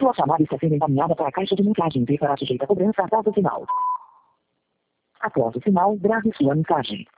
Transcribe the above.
Sua chamada está sendo encaminhada para a caixa de mensagens e será sujeita a cobrança após o sinal. Após o sinal, grave sua mensagem.